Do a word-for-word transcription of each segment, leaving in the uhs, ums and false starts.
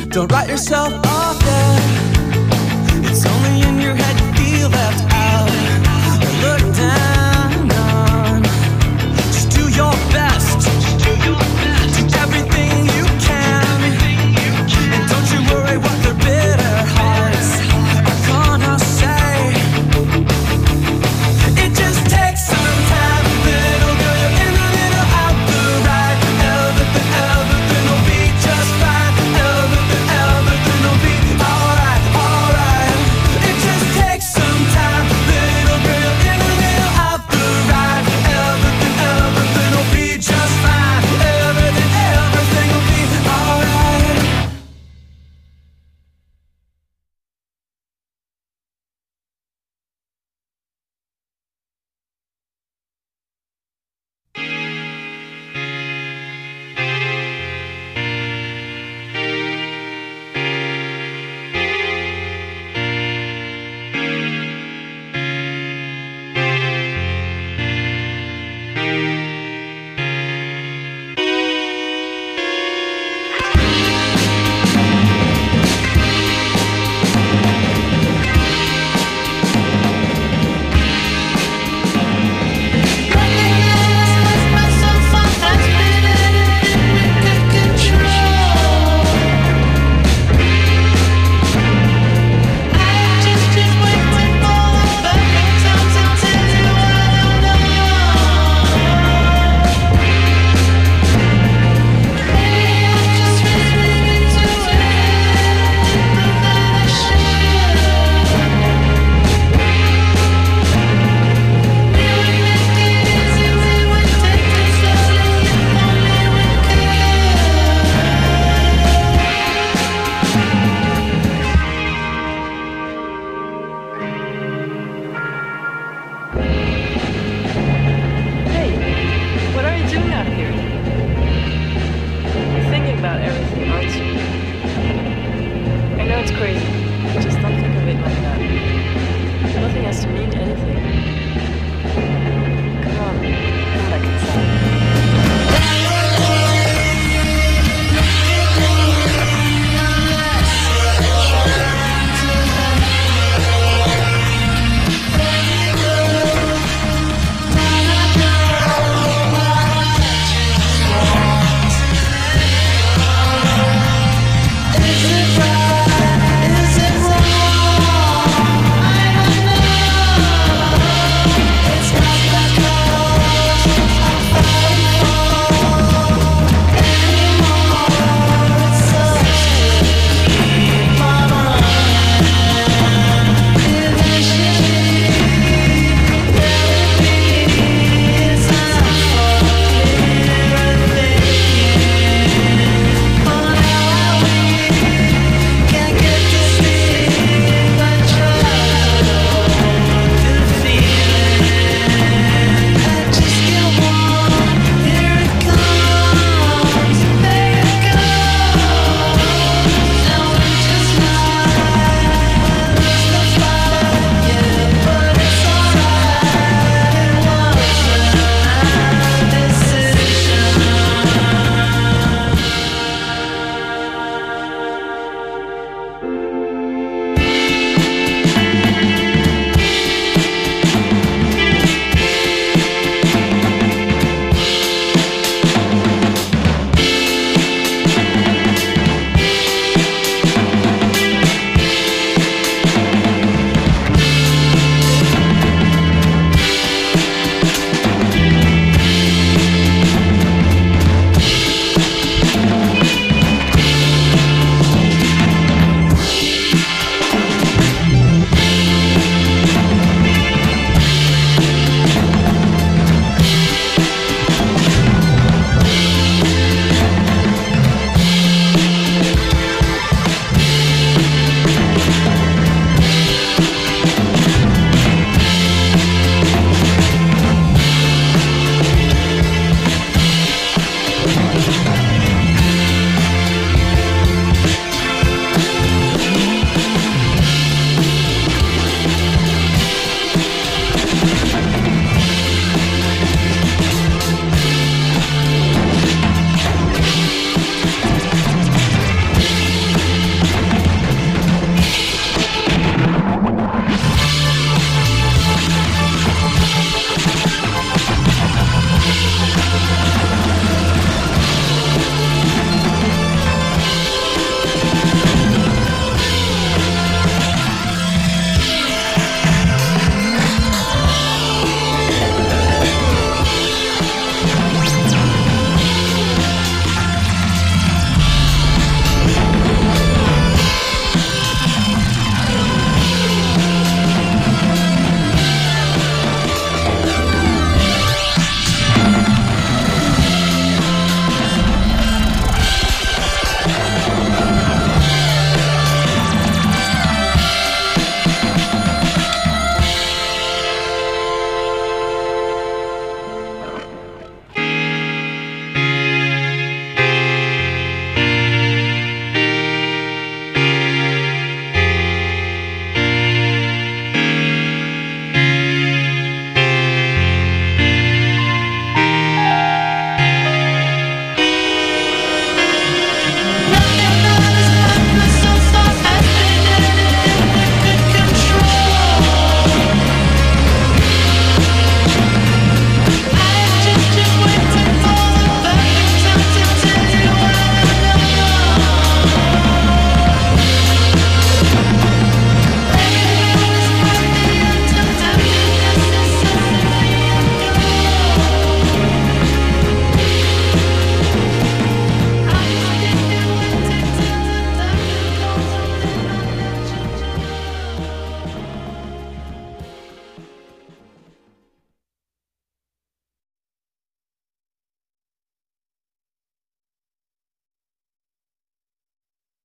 Don't write yourself off yet. It's only in your head you feel left out or looked down on. Just do your best. Do everything you can. And don't you worry what their bitter hearts are gonna say. It just takes some time, little girl. You're in the middle of the ride. Everything, everything will be just fine. Everything, everything will be alright, alright. It just takes some time, little girl. You're in the middle of the ride. Everything, everything will be just fine. Everything, everything will be alright. Hey, what are you doing out here? You're thinking about everything, aren't you? I know it's crazy. Just don't think of it like that. Nothing has to mean anything. Come on, come back inside. Is it right? Is it wrong? I don't know.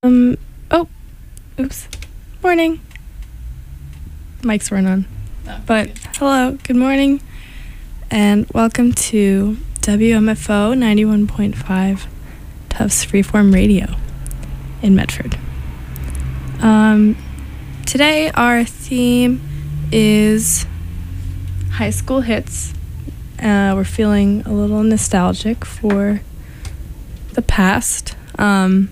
Um, oh, oops. Morning. Mics weren't on. Oh, But good. hello, good morning, and welcome to W M F O ninety-one point five Tufts Freeform Radio in Medford. Um, today our theme is high school hits. Uh, we're feeling a little nostalgic for the past. Um,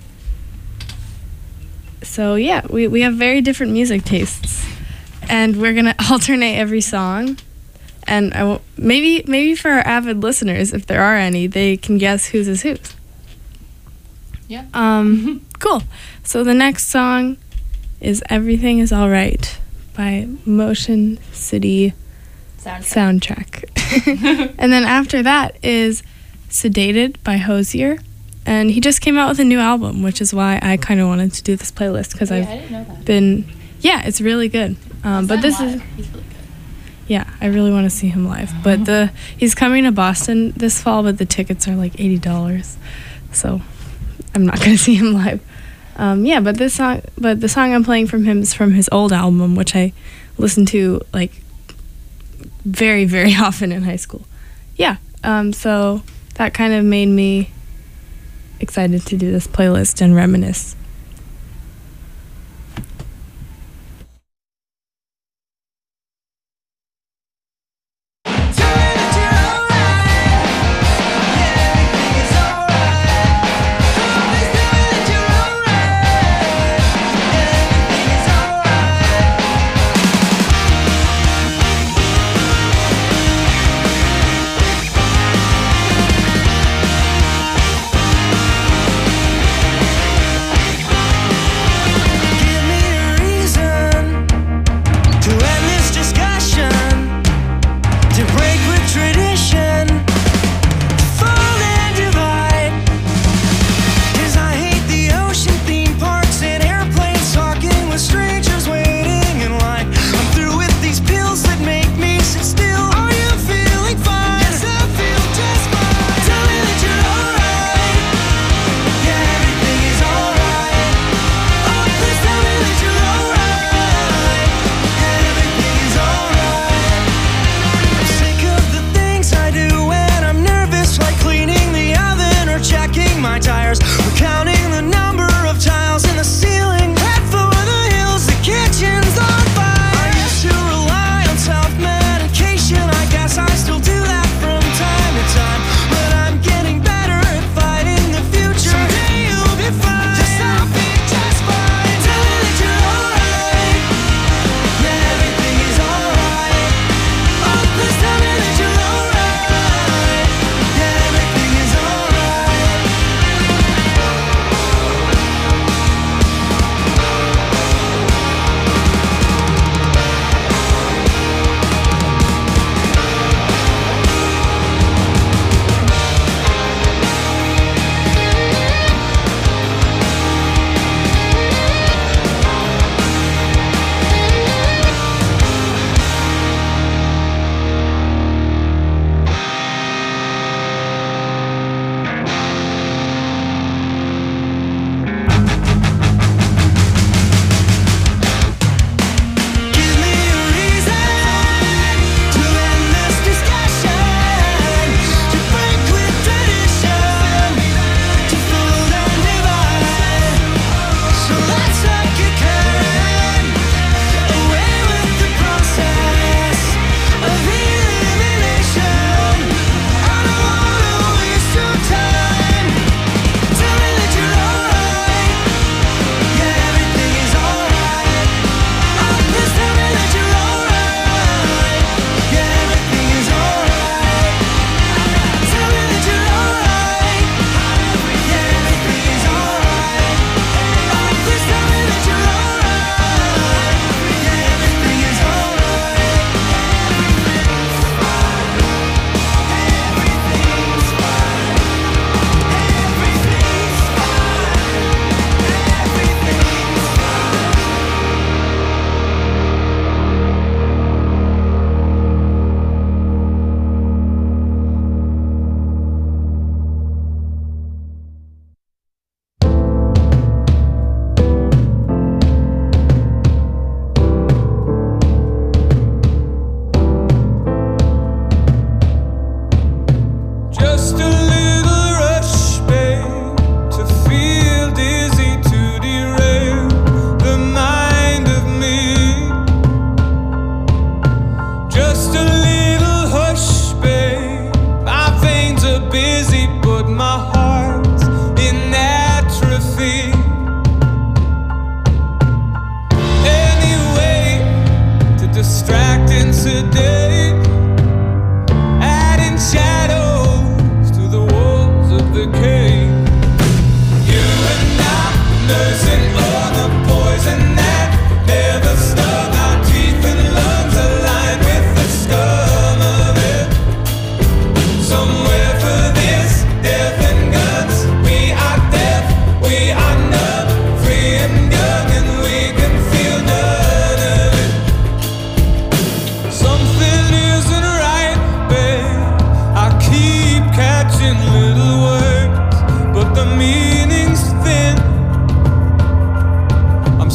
so yeah, we, we have very different music tastes, and we're gonna alternate every song. And I w- maybe maybe for our avid listeners, if there are any, they can guess whose is whose. Yeah. Um, cool. So the next song is "Everything Is All Right" by Motion City Soundtrack. Soundtrack. And then after that is "Sedated" by Hosier. And he just came out with a new album, which is why I kind of wanted to do this playlist, because Yeah, I I've didn't know that. been, yeah, it's really good. Um, but this is, He's really good. yeah, I really want to see him live. But the he's coming to Boston this fall, but the tickets are like eighty dollars, so I'm not gonna see him live. Um, yeah, but this song, but the song I'm playing from him is from his old album, which I listened to like very, very often in high school. Yeah, um, so that kind of made me excited to do this playlist and reminisce. Everything is alright.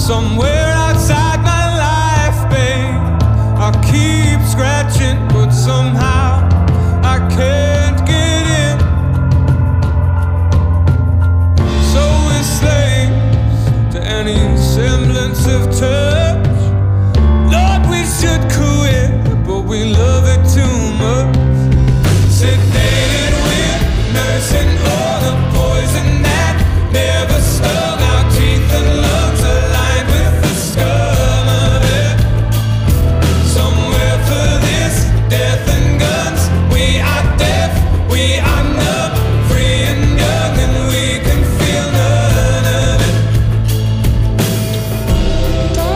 somewhere outside my life, babe. I keep scratching, but somehow I can't get in. So we're slaves to any semblance of touch. Lord, we should quit, but we love it too much. Sedated with nursing all the poison that never stung our teeth and lungs, aligned with the scum of it. Somewhere for this death and guns, we are deaf, we are numb, free and young, and we can feel none of it.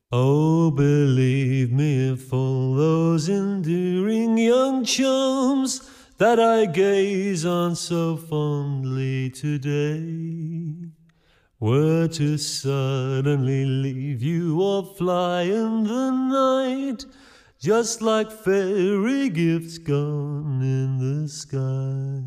Oh, believe me, for those enduring young chums that I gaze on so fondly today were to suddenly leave you or fly in the night, just like fairy gifts gone in the sky.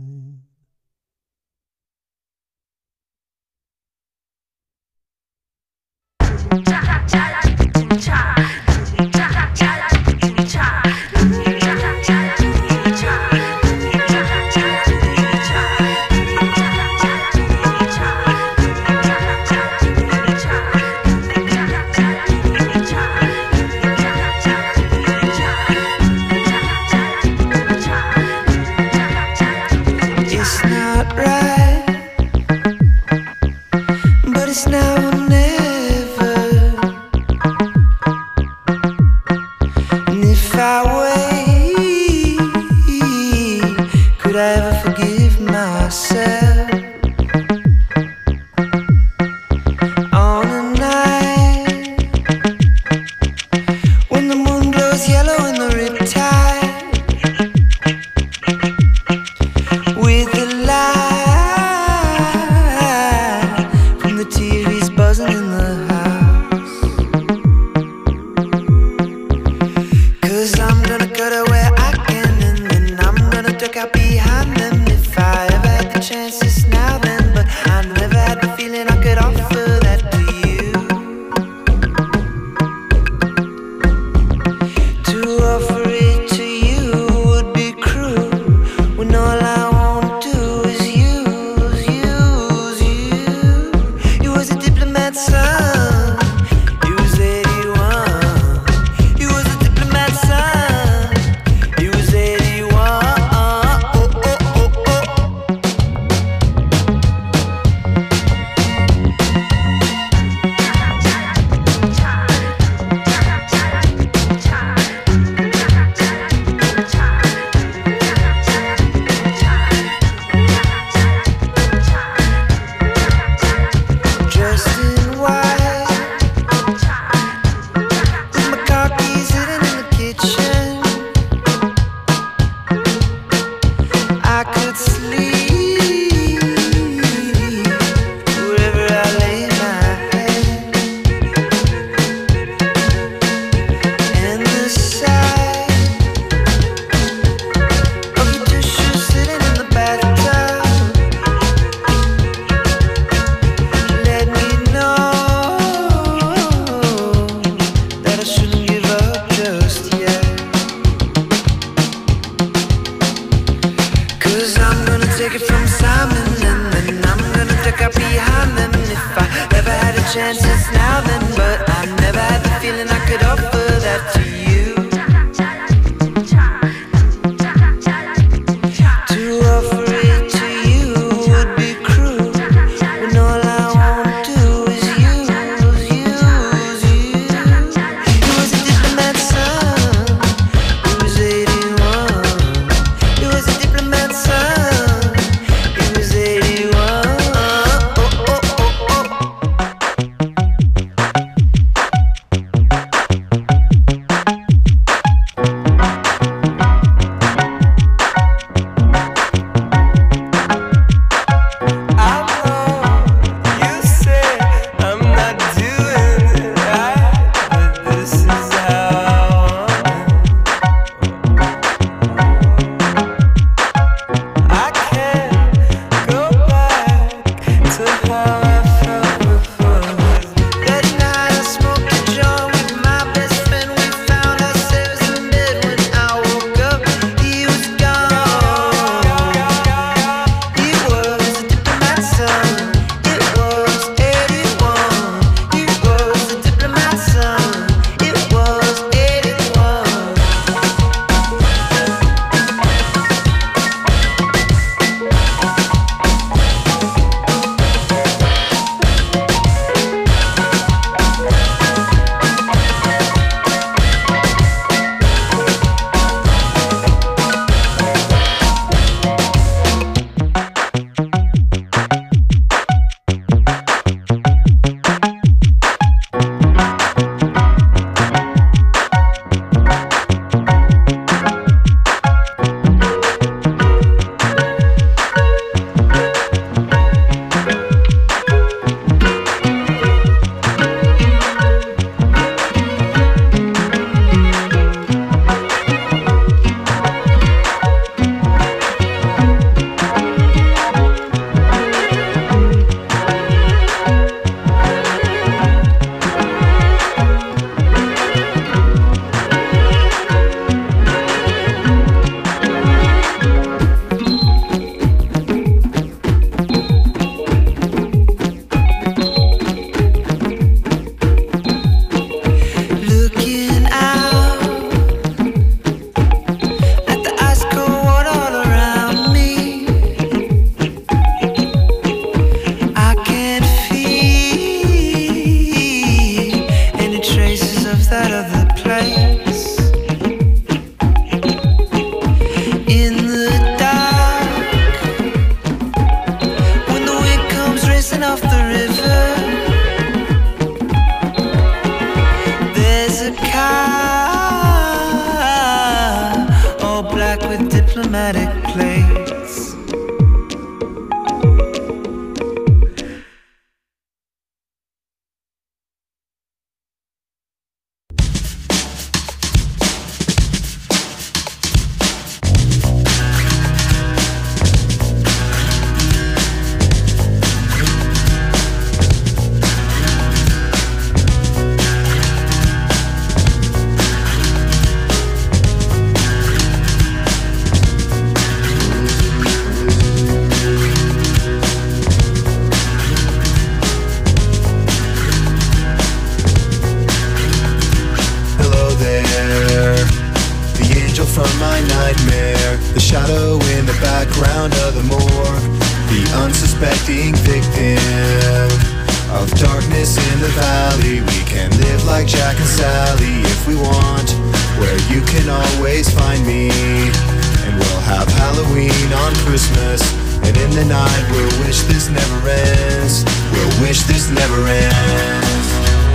nightmare, the shadow in the background of the morgue, the unsuspecting victim of darkness in the valley. We can live like Jack and Sally if we want, where you can always find me. And we'll have Halloween on Christmas, and in the night we'll wish this never ends. We'll wish this never ends.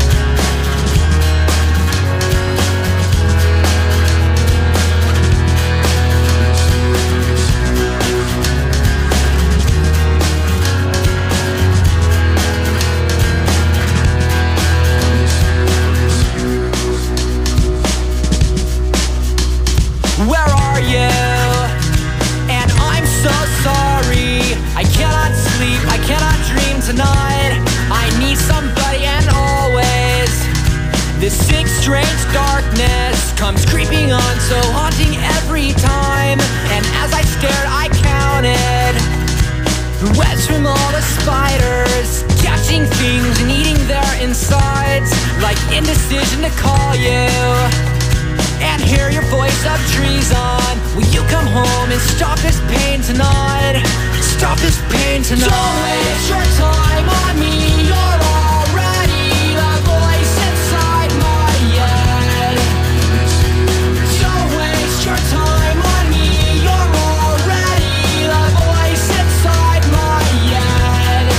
Where are you? And I'm so sorry. I cannot sleep, I cannot dream tonight. I need somebody, and always this sick, strange darkness comes creeping on, so haunting every time. And as I stared, I counted the webs from all the spiders, catching things and eating their insides, like indecision to call you and hear your voice of treason. Will you come home and stop this pain tonight? Stop this pain tonight. Don't waste your time on me. You're already the voice inside my head. Don't waste your time on me. You're already the voice inside my head.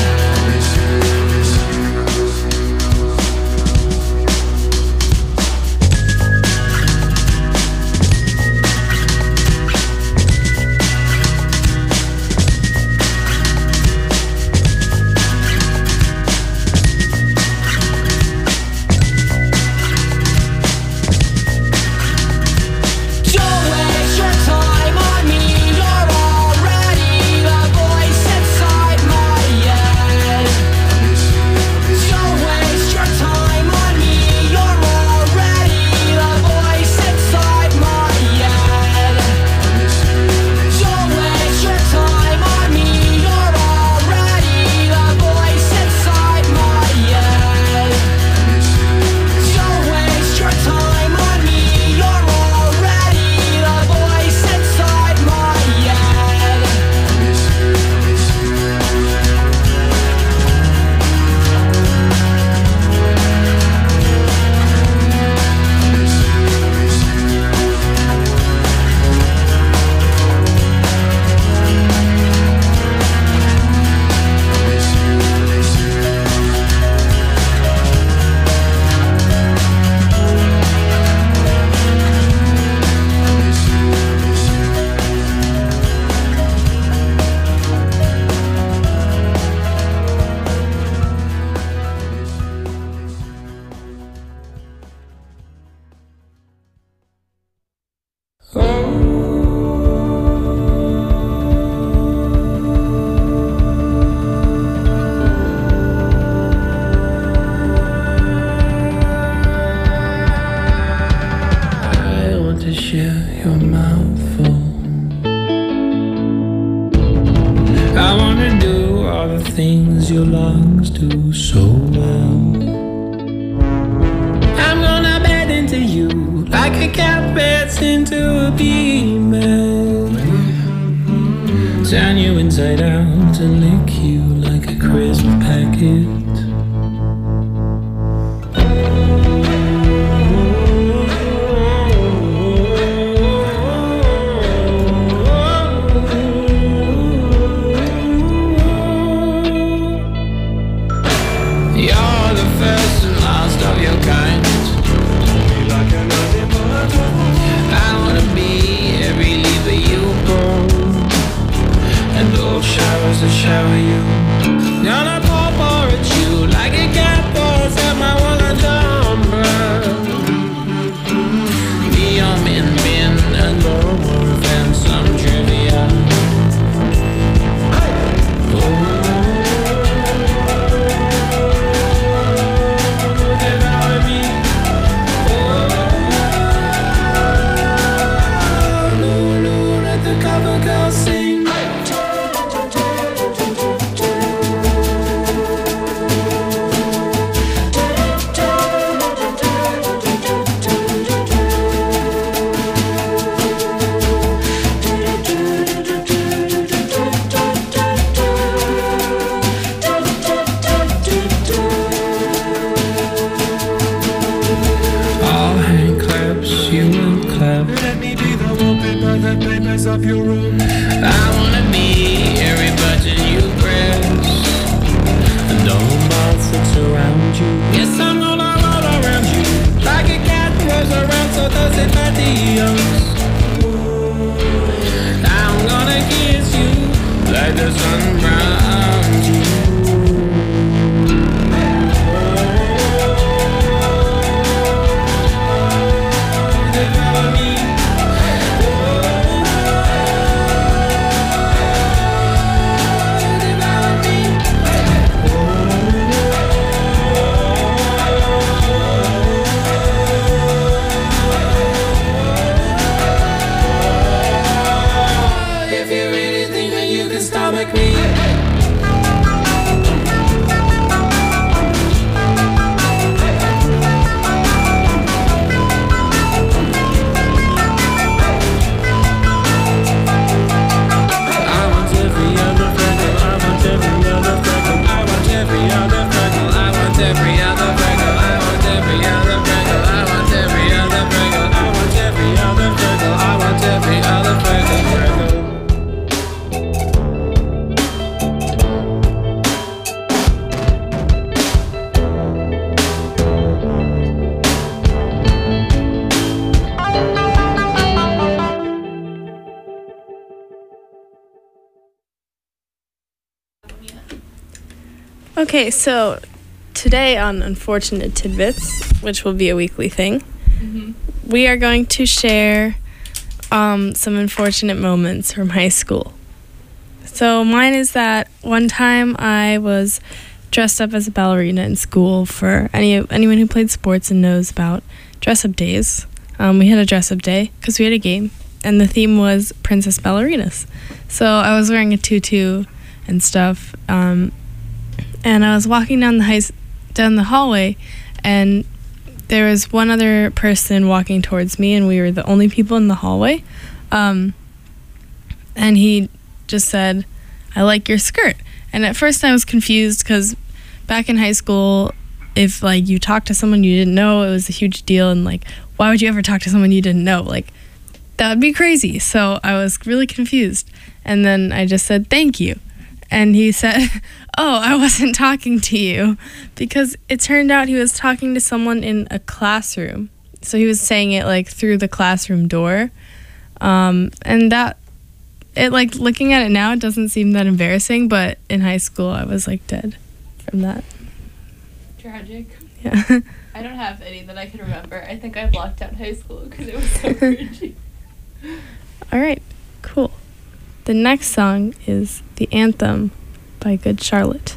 things your lungs do so well. I'm gonna bed into you like a cat beds into a female. Turn you inside out and lick you like a crisp packet. Showers that shower you. Gonna pour for a of your room. I wanna be every button you press, and all the balls that surround you. Yes, I'm gonna roll around you like a cat rolls around, so does it Matthias. I'm gonna kiss you like the sun browns you. Okay, so today on Unfortunate Tidbits, which will be a weekly thing, mm-hmm. we are going to share um, some unfortunate moments from high school. So mine is that one time I was dressed up as a ballerina in school. For any anyone who played sports and knows about dress-up days. Um, we had a dress-up day because we had a game, and the theme was Princess Ballerinas. So I was wearing a tutu and stuff, um, and I was walking down the high, down the hallway, and there was one other person walking towards me, and we were the only people in the hallway. Um, and he just said, "I like your skirt." And at first I was confused because back in high school, if like you talked to someone you didn't know, it was a huge deal, and like, why would you ever talk to someone you didn't know? Like, that would be crazy. So I was really confused, and then I just said thank you, and he said, "Oh, I wasn't talking to you," because it turned out he was talking to someone in a classroom. So he was saying it like through the classroom door, um, and that it like looking at it now, it doesn't seem that embarrassing, but in high school I was like dead from that. Tragic. Yeah. I don't have any that I can remember. I think I blocked out high school because it was so cringy. All right, cool. The next song is The Anthem by Good Charlotte.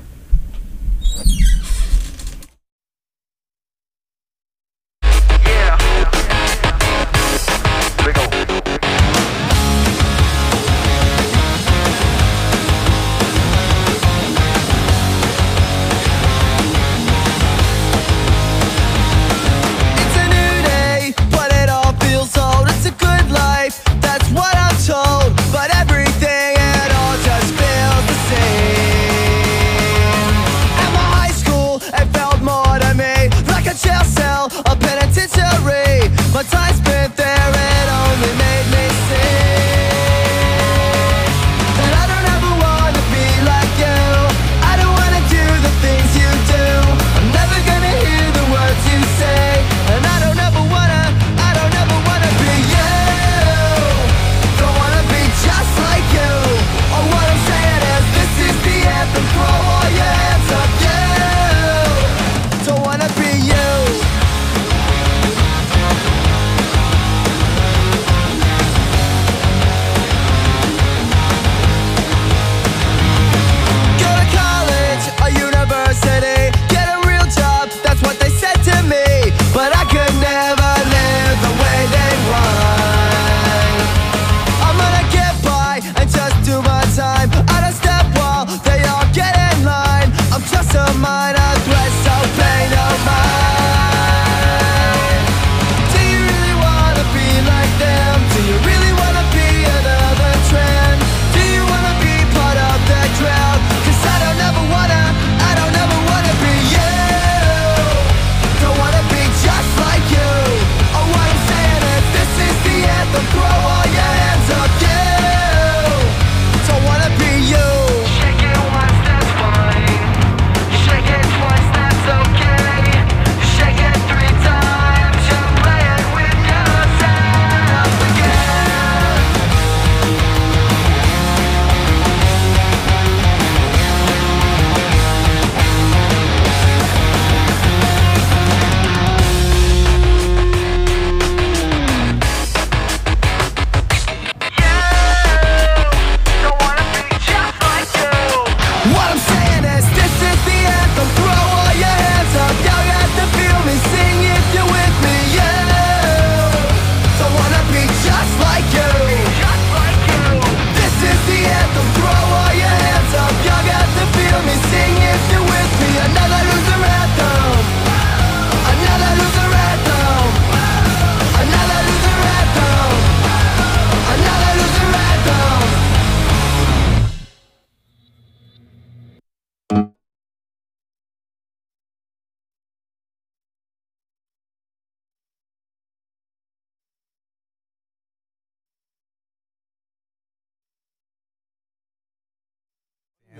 It's a new day, but it all feels old. It's a good life, that's what I'm told. But everything, it all just feels the same.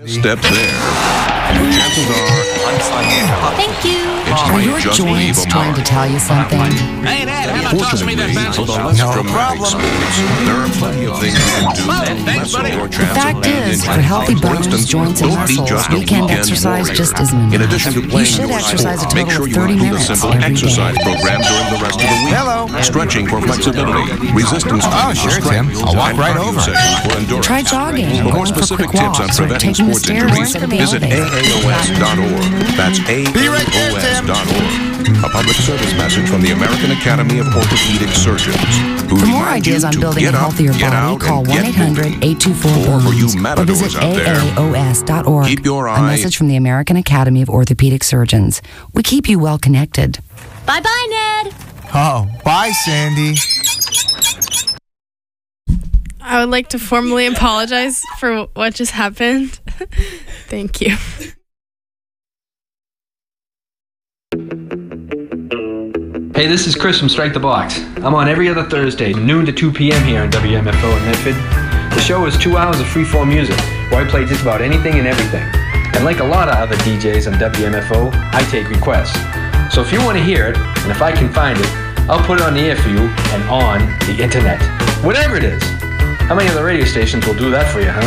Step there. Chances are, Thank you. it's Are might your just leave joints a trying mark. to tell you something? Hey, Dad, how about tossing me Fortunately, that for pencil? the less No dramatic problem. sports, there are plenty of things you can do to thanks, buddy. lessen your The chance of fact being is, injured. for healthy For bones, instance, joints, and don't be muscles, just a weekend weekend exercise warrior. just isn't enough. In addition to playing should your exercise sport, a make total sure of you thirty include a minutes simple every exercise day. program during the rest of the week. Hello. Stretching for flexibility, resistance Oh, training sure, for Tim. strength, I'll walk and right cardio over. sessions for endurance. Try jogging, For more going for specific quick tips on walks, or preventing taking the sports stairs injuries, instead of the visit A elevator. A O S dot org. That's A A O S dot org. A public service message from the American Academy of Orthopedic Surgeons. who For more remind you ideas on to building a get up, healthier get body, out, call and one get eight hundred, eight two four, Or for you BONES or matadors visit out there, A A O S dot org. keep your A eye- message from the American Academy of Orthopedic Surgeons. We keep you well connected. Bye-bye, Ned. Oh, bye, Sandy. I would like to formally apologize for what just happened. Thank you. Hey, this is Chris from Strike the Box. I'm on every other Thursday, noon to two p.m. here on W M F O in Medford. The show is two hours of freeform music, where I play just about anything and everything. And like a lot of other D Js on W M F O, I take requests. So if you want to hear it, and if I can find it, I'll put it on the air for you and on the internet. Whatever it is. How many other radio stations will do that for you, huh?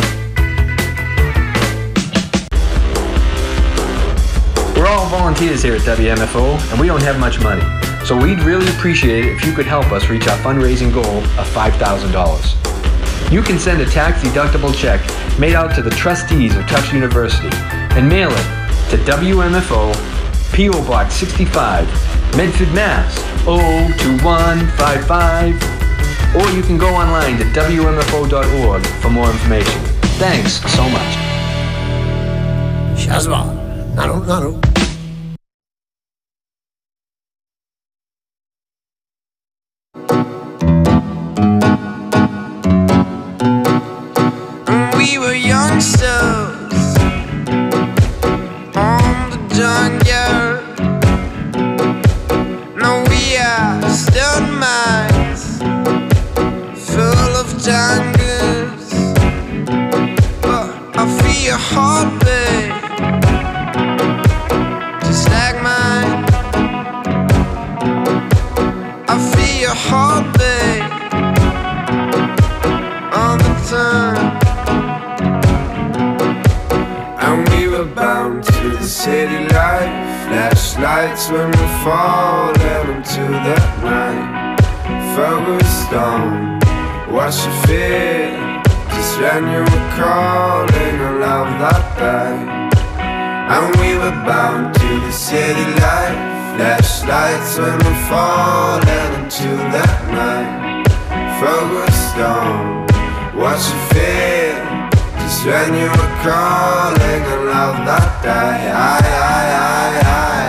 We're all volunteers here at W M F O, and we don't have much money. So we'd really appreciate it if you could help us reach our fundraising goal of five thousand dollars. You can send a tax-deductible check made out to the trustees of Tufts University and mail it to W M F O, P O Box sixty-five, Medford, Mass. oh two one five five. Or you can go online to W M F O dot org for more information. Thanks so much. Shazma. Nano, nano. We were youngsters on the junkyard. No, we are still minds full of jungles. But I feel your heartbeat just like mine. I feel your heartbeat all the time. And we were bound to the city life. Flashlights when we falling into that night. Focused on what you feel just when you were calling a love that died. And we were bound to the city life. Flashlights when we falling into that night. Focused on what you feel just when you were calling a love that died. I, I, I, I.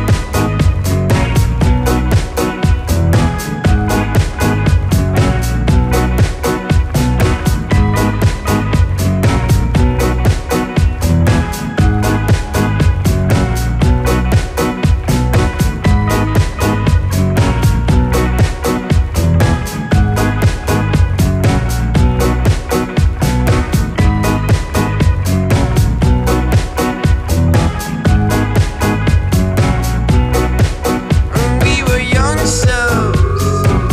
We were young souls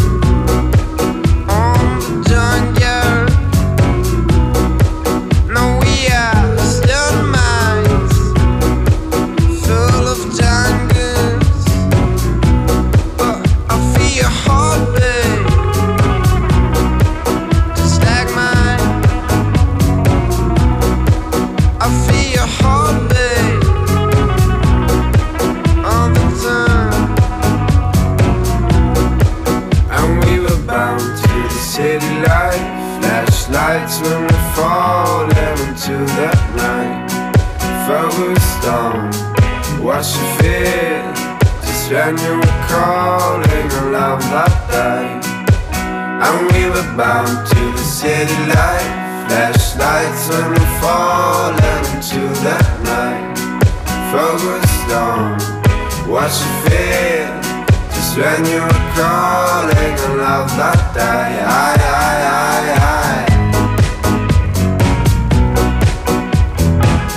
on the junkyard. No, we are still minds full of jungles. But I feel your heartbeat just like mine. I feel your heartbeat all the time. And we were bound to the city life. Flashlights when we falling into that night. Focused on what you feel just when you were calling a love that died. And we were bound to the city life. Flashlights when we falling into that night. Focused on what you feel just when you were calling a love that died. I, I, I, I.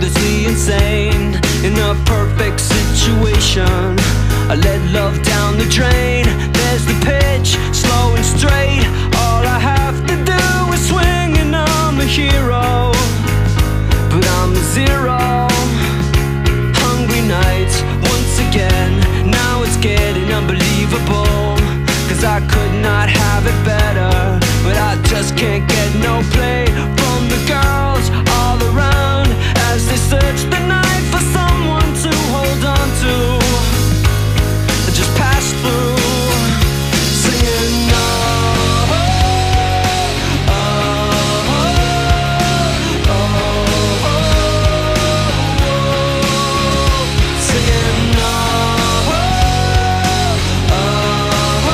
obviously insane. In a perfect situation, I let love down the drain. There's the pitch, slow and straight. All I have to do is swing and I'm a hero. But I'm a zero. Hungry nights, once again. Now it's getting unbelievable. Cause I could not have it better. But I just can't get no play from the girls all around as they search the night for someone to hold on to. Just pass through, singing oh, oh, oh, oh, oh, oh, singing oh, oh, oh,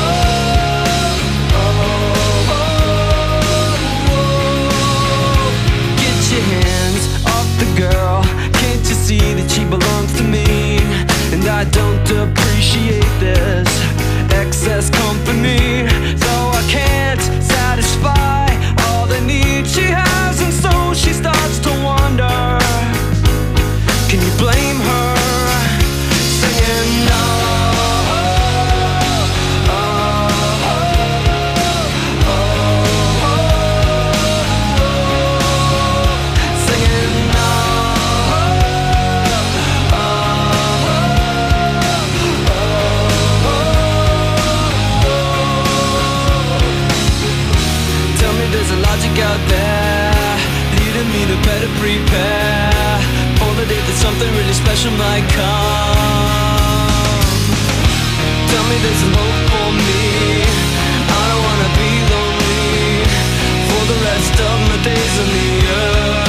oh. Get your hands off the girl. Can't you see that she belongs to me? And I don't appreciate this excess company, so I can't satisfy all the needs she has, and so she starts to wander. Can you blame her? Singing oh, oh, oh, oh, oh, singing oh, tell me there's a logic out there leading me to better prepare for the day that something really special might come. Tell me there's some hope for me. I don't wanna be lonely for the rest of my days on the earth.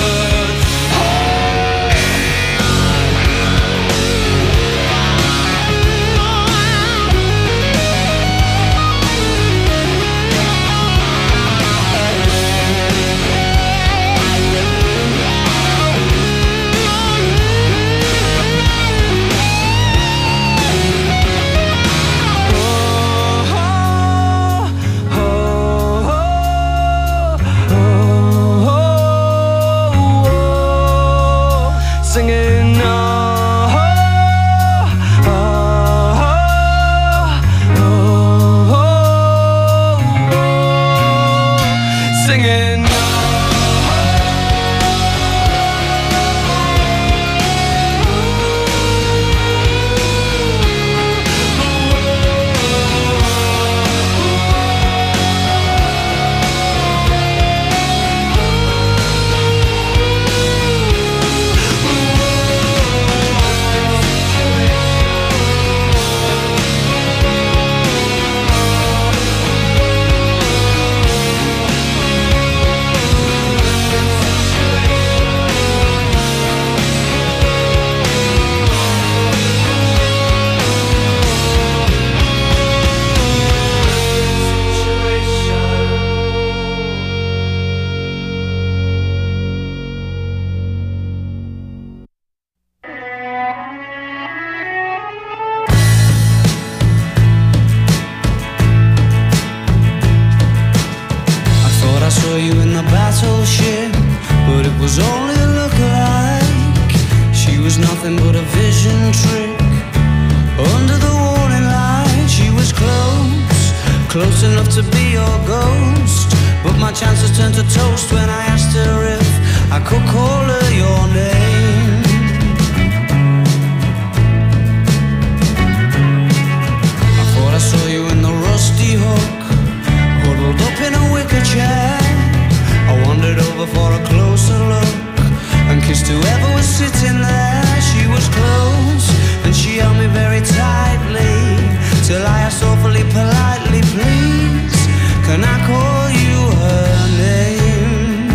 Singing oh, oh, oh, oh, oh, singing oh. Battleship, but it was only a look-alike. She was nothing but a vision trick. Under the warning light, she was close, close enough to be your ghost. But my chances turned to toast when I asked her if I could call her your name. I thought I saw you in the rusty hook, huddled up in a wicker chair. I wandered over for a closer look and kissed whoever was sitting there. She was close and she held me very tightly till I asked awfully politely, please, can I call you her name?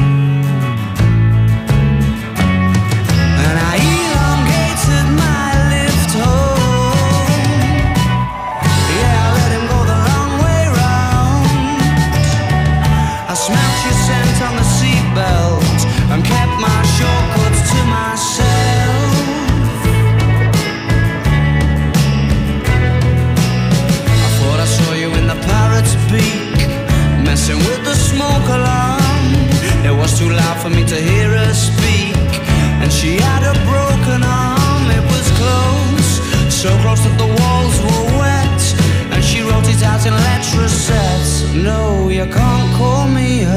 And I elongated my lift home. Yeah, I let him go the long way round. I smelled your scent on the seatbelt and kept my shortcuts to myself. I thought I saw you in the parrot's beak, messing with the smoke alarm. It was too loud for me to hear her speak, and she writing letter sets. No, you can't call me